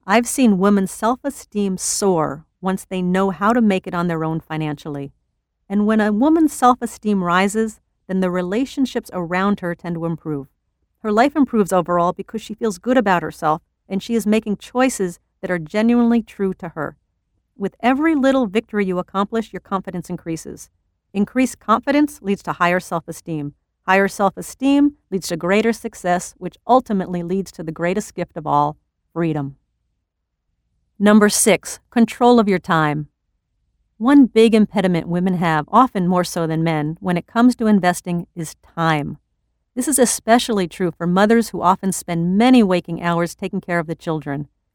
I've seen women's self-esteem soar once they know how to make it on their own financially. And when a woman's self-esteem rises, then the relationships around her tend to improve. Her life improves overall because she feels good about herself and she is making choices that are genuinely true to her. With every little victory you accomplish, your confidence increases. Increased confidence leads to higher self-esteem. Higher self-esteem leads to greater success, which ultimately leads to the greatest gift of all, freedom. Number 6, control of your time. One big impediment women have, often more so than men, when it comes to investing is time. This is especially true for mothers who often spend many waking hours taking care of the children.